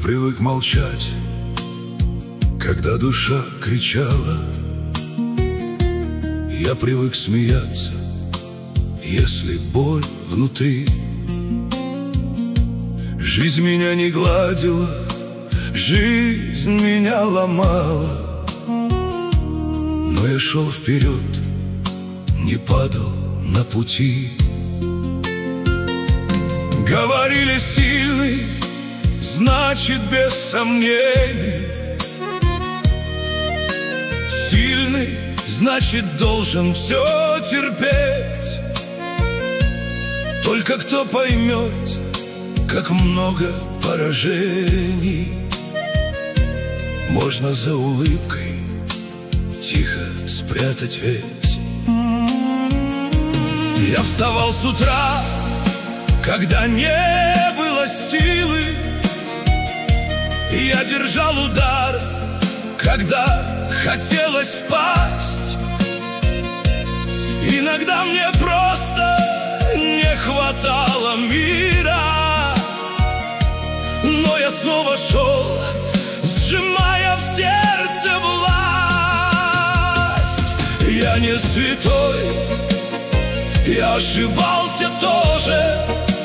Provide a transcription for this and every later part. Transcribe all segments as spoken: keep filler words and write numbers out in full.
привык молчать, когда душа кричала. Я привык смеяться, если боль внутри. Жизнь меня не гладила, жизнь меня ломала, но я шел вперед, не падал на пути. Говорили, сильный, значит без сомнений. Сильный, значит должен все терпеть. Только кто поймет, как много поражений можно за улыбкой тихо спрятать весь. Я вставал с утра, когда не было силы, и я держал удар, когда хотелось пасть. Иногда мне просто не хватало мира, но я снова шел, сжимая в сердце власть. Я не святой, я ошибался тоже,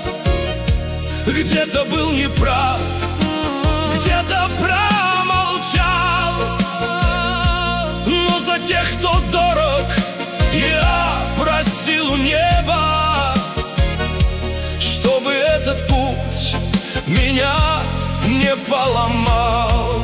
где-то был неправ, где-то промолчал. Но за тех, кто дорог, я просил у неба, чтобы этот путь меня не поломал.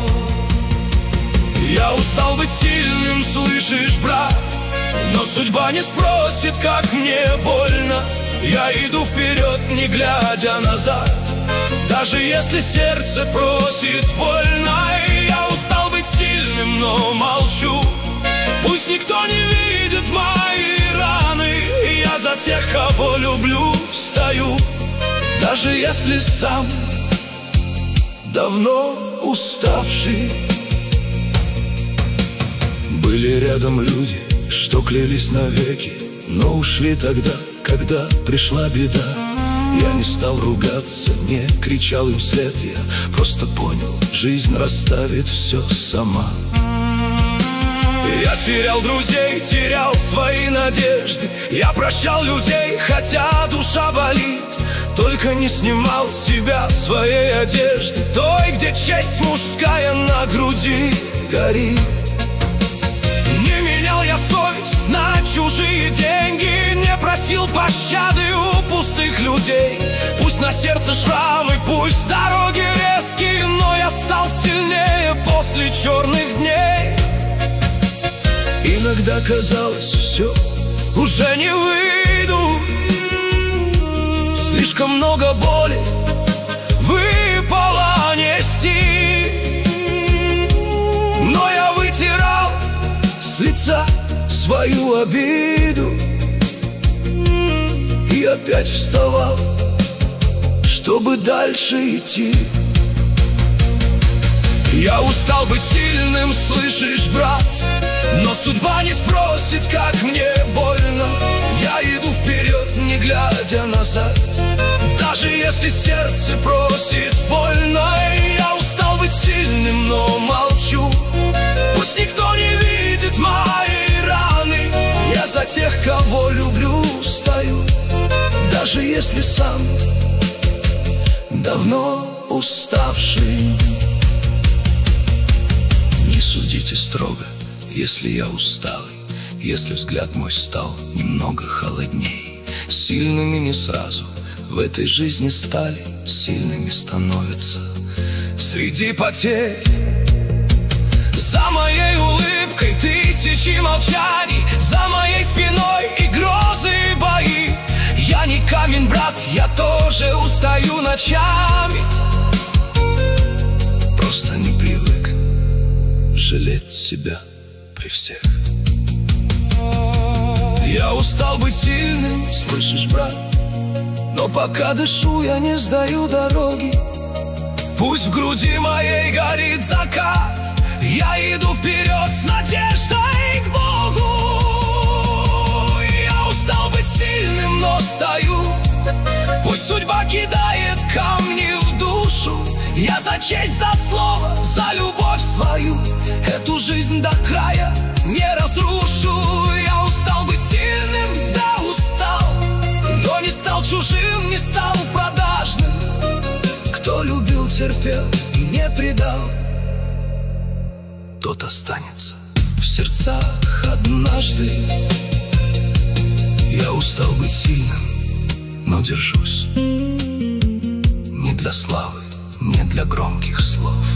Я устал быть сильным, слышишь, брат, но судьба не спросит, как мне больно. Я иду вперед, не глядя назад, даже если сердце просит вольно. Я устал быть сильным, но молчу, пусть никто не видит мои раны. Я за тех, кого люблю, стою, даже если сам давно уставший. Были рядом люди, что клялись навеки, но ушли тогда, когда пришла беда. Я не стал ругаться, не кричал им вслед, я просто понял, жизнь расставит все сама. Я терял друзей, терял свои надежды, я прощал людей, хотя душа болит. Только не снимал с себя своей одежды, той, где честь мужская на груди горит. Не менял я совесть на чужие деньги, не просил пощады у пустых людей. Пусть на сердце шрамы, пусть дороги резкие, но я стал сильнее после черных дней. Иногда казалось, все, уже не выйду, слишком много боли выпало нести. Но я вытирал с лица свою обиду и опять вставал, чтобы дальше идти. Я устал быть сильным, слышишь, брат, но судьба не спросит, как мне больно. Я иду вперед, не глядя назад, даже если сердце просит вольно. Я устал быть сильным, но молчу, пусть никто не видит мои раны. Я за тех, кого люблю, стою, даже если сам давно уставший. Не судите строго, если я усталый, если взгляд мой стал немного холодней. Сильными не сразу в этой жизни стали, сильными становятся среди потерь. За моей улыбкой тысячи молчаний, за моей спиной и грозы и бои. Я не камень, брат, я тоже устаю ночами, просто не привык жалеть себя при всех. Я устал быть сильным, слышишь, брат, но пока дышу, я не сдаю дороги. Пусть в груди моей горит закат, я иду вперед с надеждой к Богу. Я устал быть но стою. Пусть судьба кидает камни в душу, Я за честь, за слово, за любовь свою эту жизнь до края не разрушу. Я устал быть сильным, да устал, но не стал чужим, не стал продажным. Кто любил, терпел и не предал, тот останется в сердцах однажды. Я устал быть сильным, но держусь. Не для славы, не для громких слов.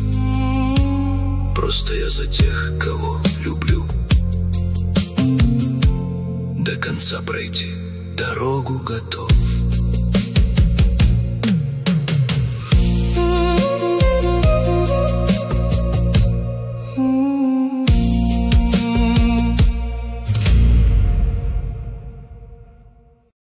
Просто я за тех, кого люблю. До конца пройти дорогу готов.